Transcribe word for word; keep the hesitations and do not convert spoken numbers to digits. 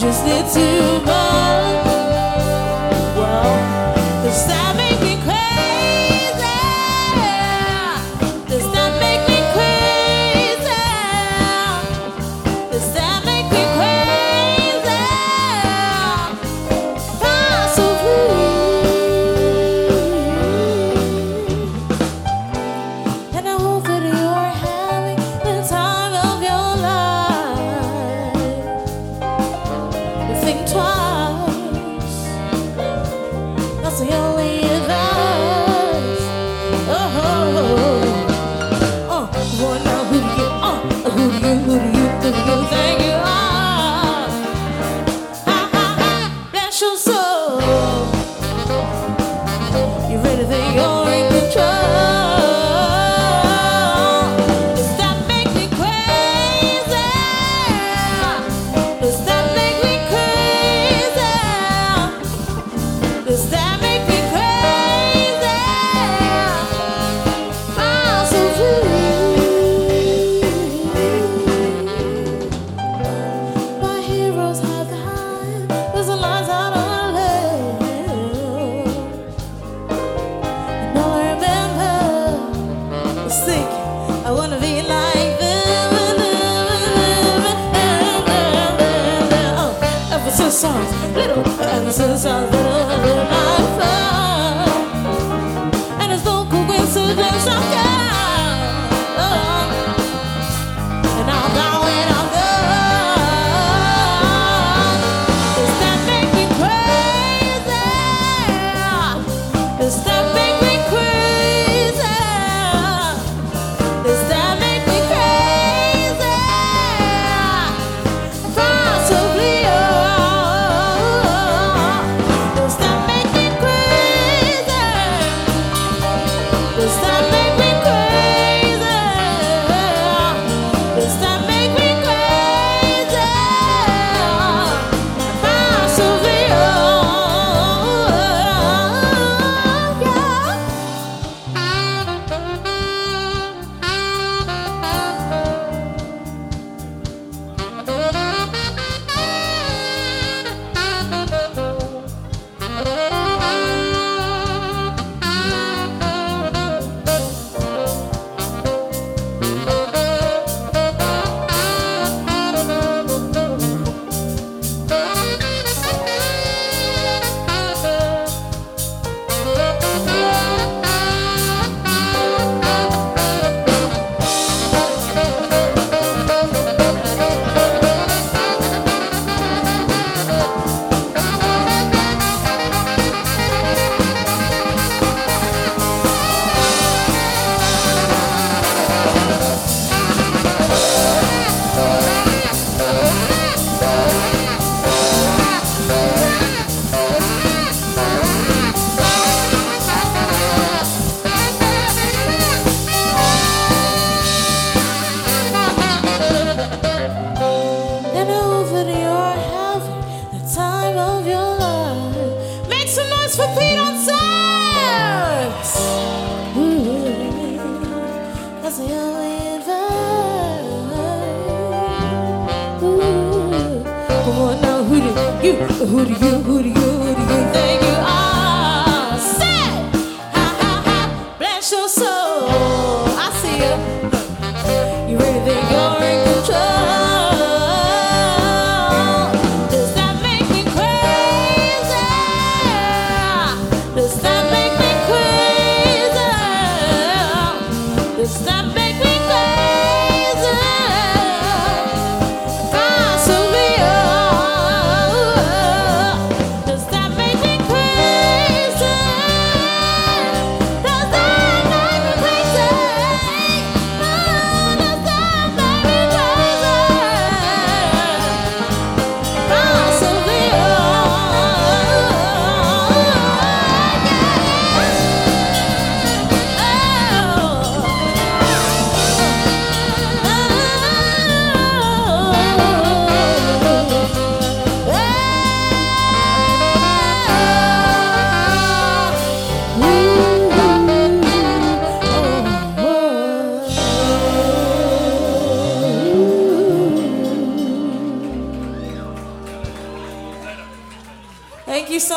just need too much. Well, does that make me crazy? Does that make me crazy? Does that make me crazy? Possibly. And I hope that you're having the time of your life. Think twice. That's the only advice. Oh, oh, oh. Uh, boy, now who do you, uh, who do you, who do you, who do you think you are? Ah, ah, ah, bless your soul. You really think you're in control? Does that make me crazy? Does that make me crazy? Does that make me crazy? I'm so free. My heroes have the high. There's a lies out on the and all I remember is thinking I wanna be like them. Oh, ever since I was little, ever since I was little, my fun. And it's no coincidence I'm gone. And I'm gone when I'm gone. Does that make me crazy? Does that make me crazy? Does that make me crazy? Possibly, oh. Does that make me crazy? Does that make me crazy? Does that make me crazy? Possibly, oh, and over you're having the time of your life. Make some noise for Pete on sax. Ooh, that's the only advice. Ooh, come on now, who do you, who do you, who do you, who do you think you